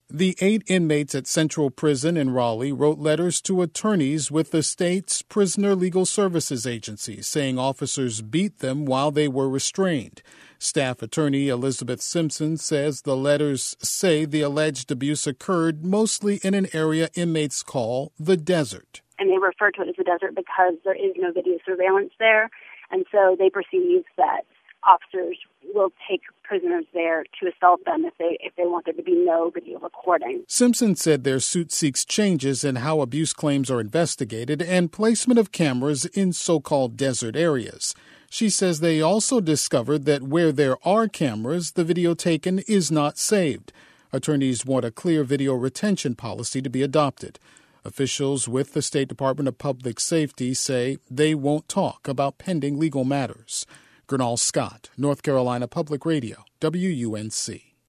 The 8 inmates at Central Prison in Raleigh wrote letters to attorneys with the state's Prisoner Legal Services Agency, saying officers beat them while they were restrained. Staff attorney Elizabeth Simpson says the letters say the alleged abuse occurred mostly in an area inmates call the desert. And they refer to it as the desert because there is no video surveillance there, and so they perceive that officers will take prisoners there to assault them if they want there to be no video recording. Simpson said their suit seeks changes in how abuse claims are investigated and placement of cameras in so-called desert areas. She says they also discovered that where there are cameras, the video taken is not saved. Attorneys want a clear video retention policy to be adopted. Officials with the State Department of Public Safety say they won't talk about pending legal matters. Gernal Scott, North Carolina Public Radio, WUNC.